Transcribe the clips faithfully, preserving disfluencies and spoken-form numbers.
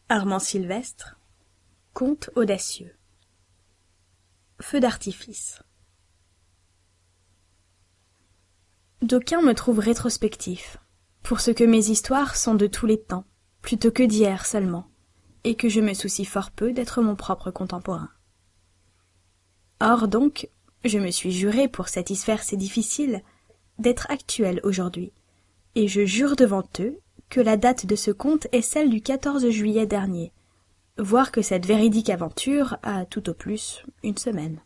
Armand Sylvestre, conte audacieux. Feu d'artifice. D'aucuns me trouvent rétrospectif, pour ce que mes histoires sont de tous les temps, plutôt que d'hier seulement, et que je me soucie fort peu d'être mon propre contemporain. Or donc, je me suis juré, pour satisfaire ces difficiles, d'être actuel aujourd'hui, et je jure devant eux que la date de ce conte est celle du quatorze juillet dernier, voire que cette véridique aventure a tout au plus une semaine.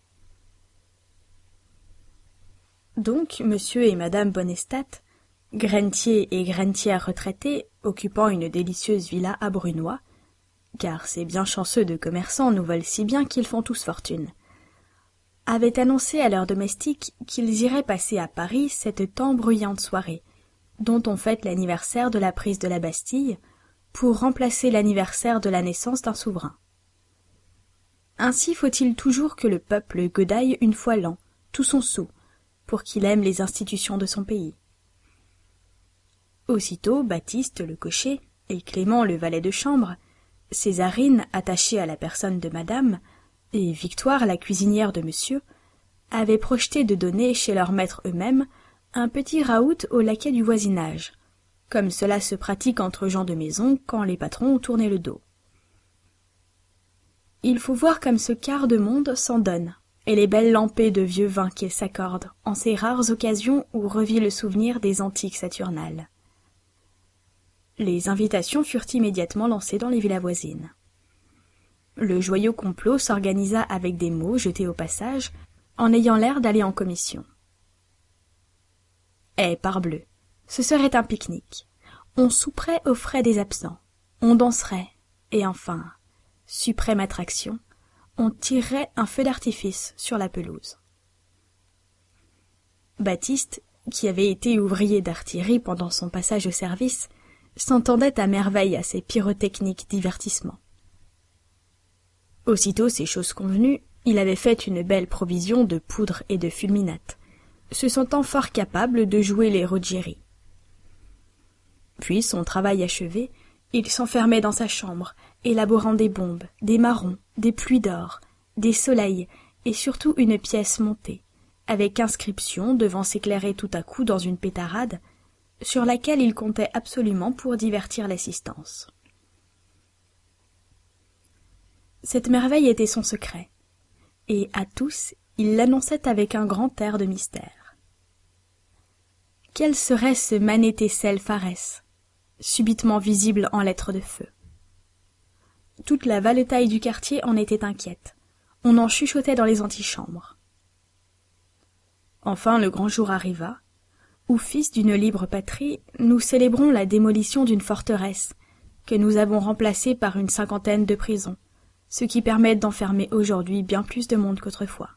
Donc, monsieur et madame Bonnestat, grainetier et grainetière retraités, occupant une délicieuse villa à Brunoy, car ces bien chanceux de commerçants nous volent si bien qu'ils font tous fortune, avaient annoncé à leurs domestiques qu'ils iraient passer à Paris cette tant bruyante soirée, dont on fête l'anniversaire de la prise de la Bastille, pour remplacer l'anniversaire de la naissance d'un souverain. Ainsi faut-il toujours que le peuple godaille une fois l'an, tout son sou, pour qu'il aime les institutions de son pays. Aussitôt, Baptiste le cocher et Clément le valet de chambre, Césarine attachée à la personne de madame, et Victoire la cuisinière de monsieur, avaient projeté de donner chez leurs maîtres eux-mêmes un petit raout au laquais du voisinage, comme cela se pratique entre gens de maison quand les patrons ont tourné le dos. Il faut voir comme ce quart de monde s'en donne, et les belles lampées de vieux vin qu'ils s'accordent, en ces rares occasions où revit le souvenir des antiques Saturnales. Les invitations furent immédiatement lancées dans les villas voisines. Le joyeux complot s'organisa avec des mots jetés au passage, en ayant l'air d'aller en commission. Eh, parbleu, ce serait un pique-nique. On souperait aux frais des absents, on danserait, et enfin, suprême attraction, on tirerait un feu d'artifice sur la pelouse. Baptiste, qui avait été ouvrier d'artillerie pendant son passage au service, s'entendait à merveille à ces pyrotechniques divertissements. Aussitôt ces choses convenues, il avait fait une belle provision de poudre et de fulminate, se sentant fort capable de jouer les Ruggieri. Puis, son travail achevé, il s'enfermait dans sa chambre, élaborant des bombes, des marrons, des pluies d'or, des soleils, et surtout une pièce montée, avec inscription devant s'éclairer tout à coup dans une pétarade, sur laquelle il comptait absolument pour divertir l'assistance. Cette merveille était son secret, et à tous il l'annonçait avec un grand air de mystère. Quel serait ce Manétécel Pharès, subitement visible en lettres de feu? Toute la valetaille du quartier en était inquiète. On en chuchotait dans les antichambres. Enfin le grand jour arriva, où, fils d'une libre patrie, nous célébrons la démolition d'une forteresse, que nous avons remplacée par une cinquantaine de prisons, ce qui permet d'enfermer aujourd'hui bien plus de monde qu'autrefois.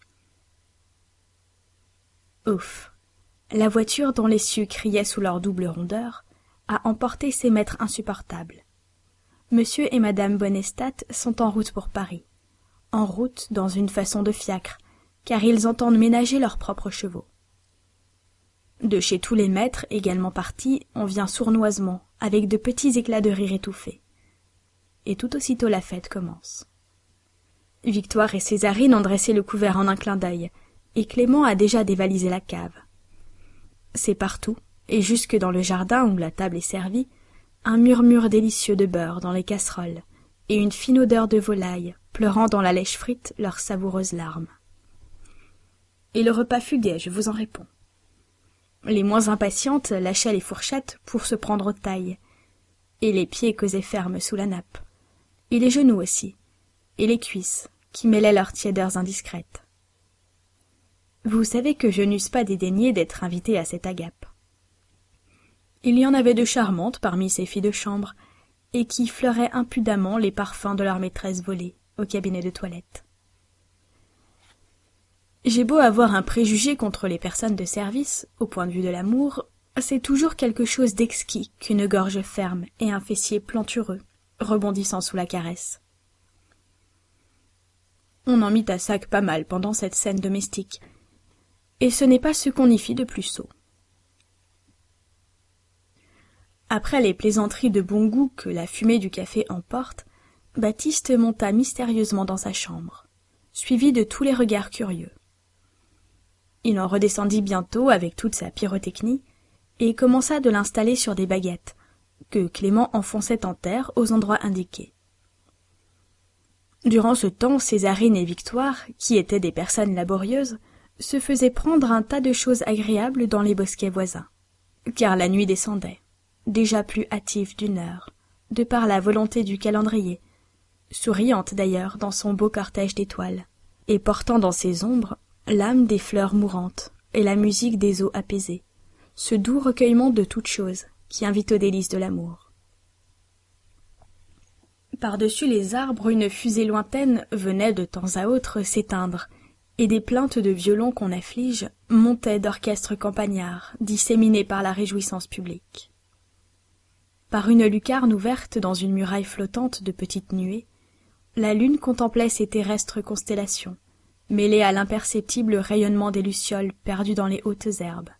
Ouf! La voiture dont les cieux criaient sous leur double rondeur a emporté ses maîtres insupportables. Monsieur et madame Bonnestat sont en route pour Paris, en route dans une façon de fiacre, car ils entendent ménager leurs propres chevaux. De chez tous les maîtres, également partis, on vient sournoisement, avec de petits éclats de rire étouffés. Et tout aussitôt la fête commence. Victoire et Césarine ont dressé le couvert en un clin d'œil, et Clément a déjà dévalisé la cave. C'est partout, et jusque dans le jardin où la table est servie, un murmure délicieux de beurre dans les casseroles, et une fine odeur de volaille, pleurant dans la lèche frite leurs savoureuses larmes. Et le repas fut gai, je vous en réponds. Les moins impatientes lâchaient les fourchettes pour se prendre aux tailles, et les pieds causaient fermes sous la nappe, et les genoux aussi, et les cuisses, qui mêlaient leurs tiédeurs indiscrètes. Vous savez que je n'eusse pas dédaigné d'être invité à cette agape. Il y en avait de charmantes parmi ces filles de chambre, et qui fleuraient impudemment les parfums de leur maîtresse volée au cabinet de toilette. J'ai beau avoir un préjugé contre les personnes de service, au point de vue de l'amour, c'est toujours quelque chose d'exquis qu'une gorge ferme et un fessier plantureux, rebondissant sous la caresse. On en mit à sac pas mal pendant cette scène domestique, et ce n'est pas ce qu'on y fit de plus sot. Après les plaisanteries de bon goût que la fumée du café emporte, Baptiste monta mystérieusement dans sa chambre, suivi de tous les regards curieux. Il en redescendit bientôt avec toute sa pyrotechnie et commença de l'installer sur des baguettes, que Clément enfonçait en terre aux endroits indiqués. Durant ce temps, Césarine et Victoire, qui étaient des personnes laborieuses, se faisaient prendre un tas de choses agréables dans les bosquets voisins, car la nuit descendait, déjà plus hâtive d'une heure, de par la volonté du calendrier, souriante d'ailleurs dans son beau cortège d'étoiles, et portant dans ses ombres l'âme des fleurs mourantes et la musique des eaux apaisées, ce doux recueillement de toutes choses qui invite aux délices de l'amour. Par-dessus les arbres, une fusée lointaine venait de temps à autre s'éteindre, et des plaintes de violon qu'on afflige montaient d'orchestres campagnards, disséminés par la réjouissance publique. Par une lucarne ouverte dans une muraille flottante de petites nuées, la lune contemplait ces terrestres constellations, mêlées à l'imperceptible rayonnement des lucioles perdues dans les hautes herbes.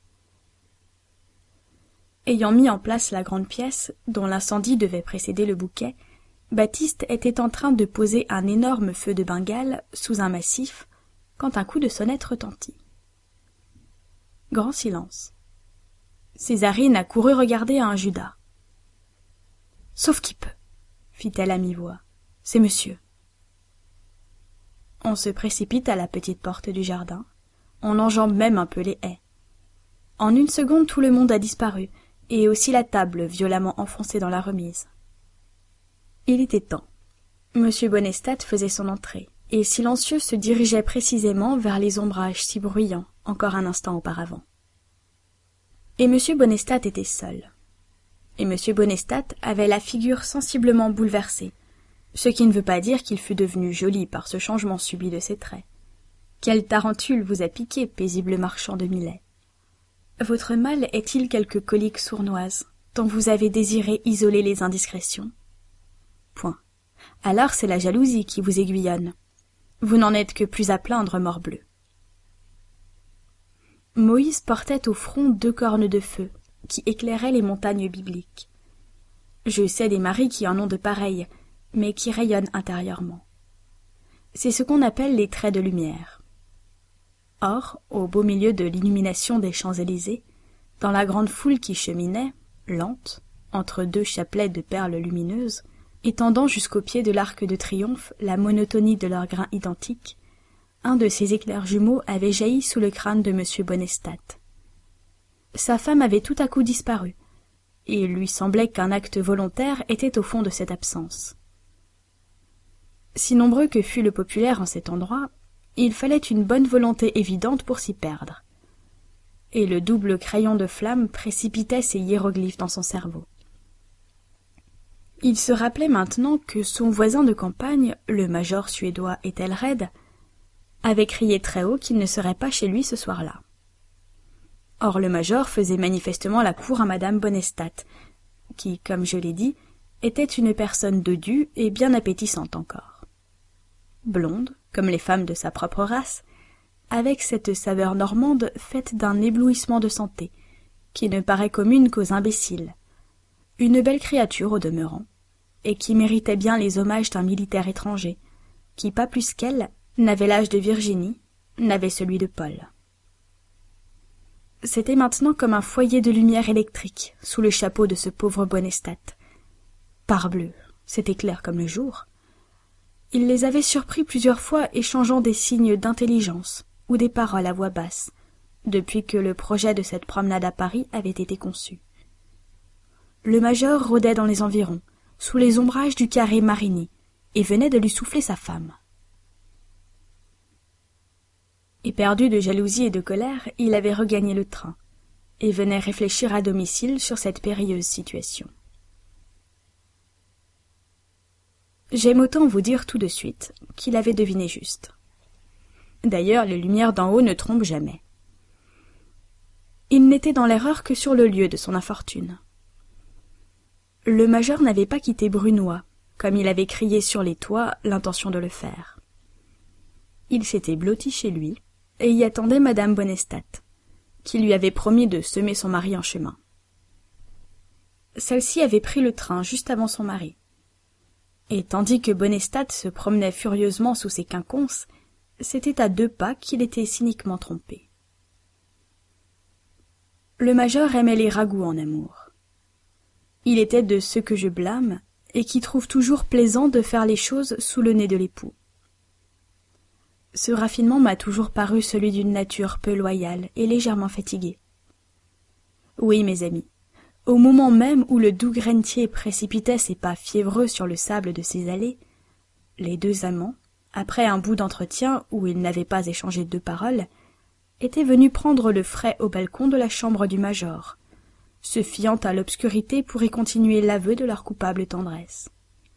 Ayant mis en place la grande pièce, dont l'incendie devait précéder le bouquet, Baptiste était en train de poser un énorme feu de Bengale sous un massif, quand un coup de sonnette retentit. Grand silence. Césarine accourut regarder à un Judas. « Sauf qui peut, » fit-elle à mi-voix. « C'est monsieur. » On se précipite à la petite porte du jardin. On enjambe même un peu les haies. En une seconde, tout le monde a disparu, et aussi la table violemment enfoncée dans la remise. Il était temps. Monsieur Bonnestat faisait son entrée, et silencieux se dirigeait précisément vers les ombrages si bruyants encore un instant auparavant. Et monsieur Bonnestat était seul. Et monsieur Bonnestat avait la figure sensiblement bouleversée, ce qui ne veut pas dire qu'il fût devenu joli par ce changement subit de ses traits. Quelle tarentule vous a piqué, paisible marchand de Millet? Votre mal est-il quelque colique sournoise, dont vous avez désiré isoler les indiscrétions? Point. Alors c'est la jalousie qui vous aiguillonne. Vous n'en êtes que plus à plaindre, morbleu. Moïse portait au front deux cornes de feu, qui éclairaient les montagnes bibliques. Je sais des maris qui en ont de pareils, mais qui rayonnent intérieurement. C'est ce qu'on appelle les traits de lumière. Or, au beau milieu de l'illumination des Champs-Élysées, dans la grande foule qui cheminait, lente, entre deux chapelets de perles lumineuses, étendant jusqu'au pied de l'arc de triomphe la monotonie de leurs grains identiques, un de ces éclairs jumeaux avait jailli sous le crâne de monsieur Bonnestat. Sa femme avait tout à coup disparu, et il lui semblait qu'un acte volontaire était au fond de cette absence. Si nombreux que fût le populaire en cet endroit, il fallait une bonne volonté évidente pour s'y perdre. Et le double crayon de flamme précipitait ces hiéroglyphes dans son cerveau. Il se rappelait maintenant que son voisin de campagne, le major suédois Ethelred, avait crié très haut qu'il ne serait pas chez lui ce soir-là. Or le major faisait manifestement la cour à madame Bonnestat, qui, comme je l'ai dit, était une personne dodue et bien appétissante encore. Blonde, comme les femmes de sa propre race, avec cette saveur normande faite d'un éblouissement de santé, qui ne paraît commune qu'aux imbéciles, une belle créature au demeurant, et qui méritait bien les hommages d'un militaire étranger, qui, pas plus qu'elle, n'avait l'âge de Virginie, n'avait celui de Paul. C'était maintenant comme un foyer de lumière électrique sous le chapeau de ce pauvre Bonnestat. Parbleu, c'était clair comme le jour. Il les avait surpris plusieurs fois échangeant des signes d'intelligence ou des paroles à voix basse, depuis que le projet de cette promenade à Paris avait été conçu. Le major rôdait dans les environs, sous les ombrages du carré Marigny, et venait de lui souffler sa femme. Éperdu de jalousie et de colère, il avait regagné le train, et venait réfléchir à domicile sur cette périlleuse situation. J'aime autant vous dire tout de suite qu'il avait deviné juste. D'ailleurs, les lumières d'en haut ne trompent jamais. Il n'était dans l'erreur que sur le lieu de son infortune. Le major n'avait pas quitté Brunoy, comme il avait crié sur les toits l'intention de le faire. Il s'était blotti chez lui, et y attendait madame Bonnestat, qui lui avait promis de semer son mari en chemin. celle-ci avait pris le train juste avant son mari. Et tandis que Bonnestat se promenait furieusement sous ses quinconces, c'était à deux pas qu'il était cyniquement trompé. Le major aimait les ragoûts en amour. Il était de ceux que je blâme et qui trouvent toujours plaisant de faire les choses sous le nez de l'époux. Ce raffinement m'a toujours paru celui d'une nature peu loyale et légèrement fatiguée. Oui, mes amis, au moment même où le doux grainetier précipitait ses pas fiévreux sur le sable de ses allées, les deux amants, après un bout d'entretien où ils n'avaient pas échangé deux paroles, étaient venus prendre le frais au balcon de la chambre du major, se fiant à l'obscurité pour y continuer l'aveu de leur coupable tendresse.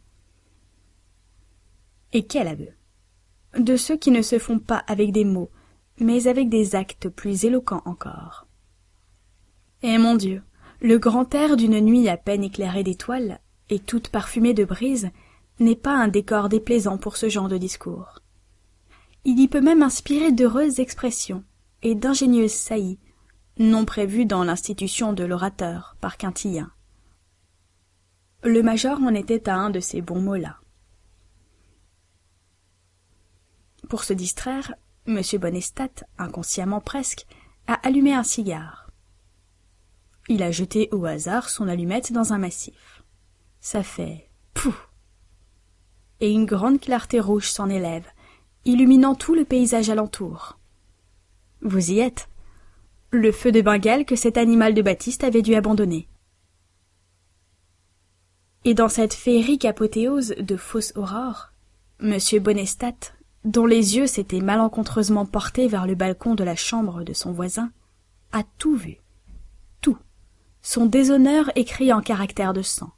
Et quel aveu! De ceux qui ne se font pas avec des mots, mais avec des actes plus éloquents encore. Et mon Dieu, le grand air d'une nuit à peine éclairée d'étoiles et toute parfumée de brise n'est pas un décor déplaisant pour ce genre de discours. Il y peut même inspirer d'heureuses expressions et d'ingénieuses saillies, non prévues dans l'institution de l'orateur par Quintillien. Le major en était à un de ces bons mots-là. Pour se distraire, M. Bonnestat, inconsciemment presque, a allumé un cigare. Il a jeté au hasard son allumette dans un massif. Ça fait « pouf !» Et une grande clarté rouge s'en élève, illuminant tout le paysage alentour. Vous y êtes. Le feu de Bengale que cet animal de Baptiste avait dû abandonner. Et dans cette féerique apothéose de fausse aurore, M. Bonnestat, dont les yeux s'étaient malencontreusement portés vers le balcon de la chambre de son voisin, a tout vu. Tout. Son déshonneur écrit en caractères de sang.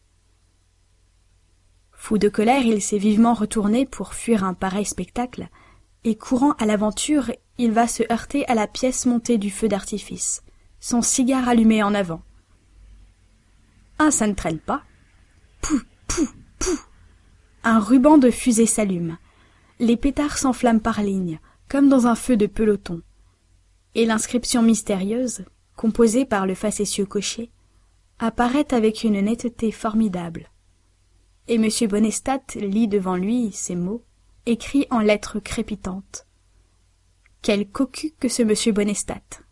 Fou de colère, il s'est vivement retourné pour fuir un pareil spectacle, et courant à l'aventure, il va se heurter à la pièce montée du feu d'artifice, son cigare allumé en avant. Ah, ça ne traîne pas. Pou, pou, pou. Un ruban de fusée s'allume. Les pétards s'enflamment par lignes, comme dans un feu de peloton. Et l'inscription mystérieuse, composée par le facétieux cocher, apparaît avec une netteté formidable. Et M. Bonnestat lit devant lui ces mots, écrits en lettres crépitantes. Quel cocu que ce M. Bonnestat!